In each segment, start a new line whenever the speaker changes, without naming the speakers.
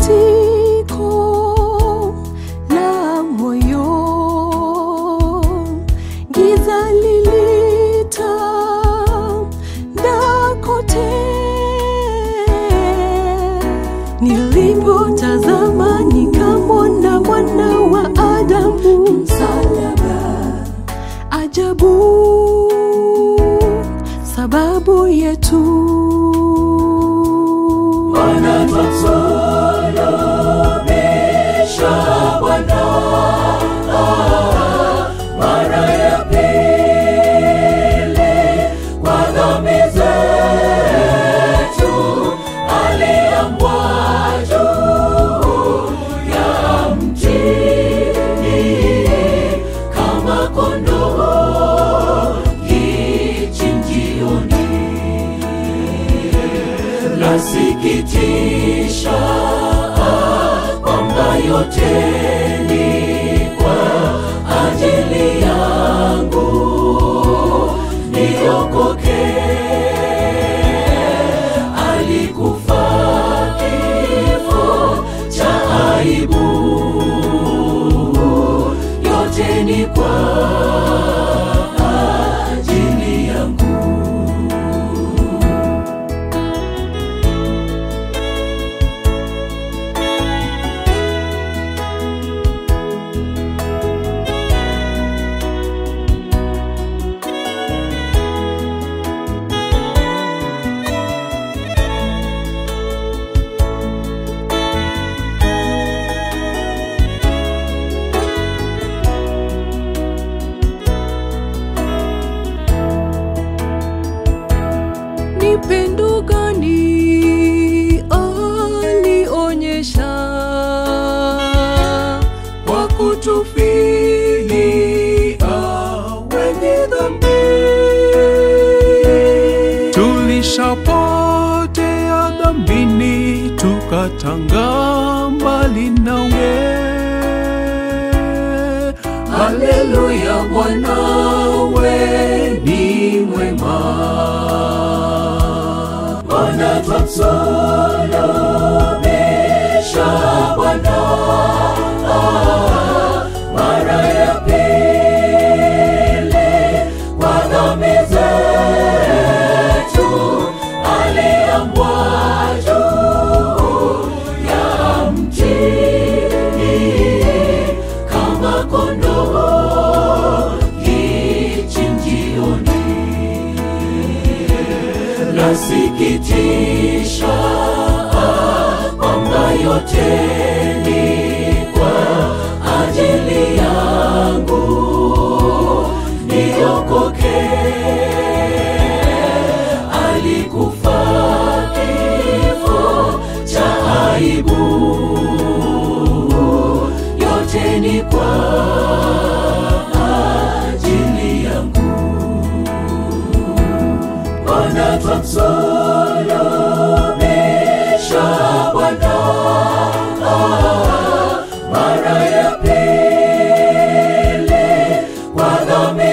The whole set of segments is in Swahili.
sikitiko la moyo, giza lilitanda kote. Nilipotazama nikamwona mwana wa Adamu, msalaba, ajabu sababu yetu.
Bwana tumsulubisha Bwana, mara ya pili kwa dhambi zetu, aliambwa juu ya mti kama kondoo kichinjioni. Nasikitisha kwamba yote ni kwa ajili yangu niokoke. Alikufa kifo cha aibu, yote ni kwa ajili yangu.
Pendo gani alionyesha
kwa kutufilia wenye dhambi. Tulishapotea dhambini, tukatanga mbali nawe. Haleluya, Bwana we ni mwema. Bwana tumsulubisha Bwana, mara ya pili kwa dhambi zetu, aliambwa juu ya mti kama kondoo kichinjioni. Nasikitisha kwamba yote ni kwa ajili yangu niokoke. Alikufa kifo cha aibu, yote ni kwa ajili yangu. Bwana tumsulubisha Bwana, mara ya pili kwa dhambi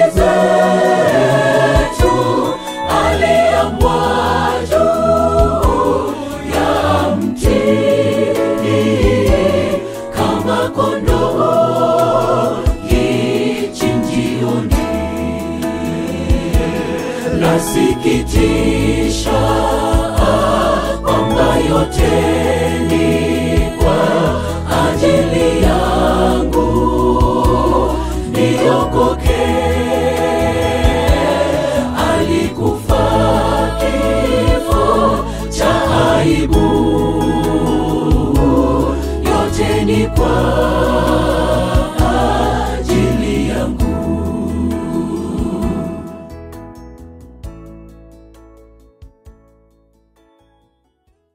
zetu, aliambwa juu ya mti kama kondoo kichinjioni. Nasikitisha kwamba yote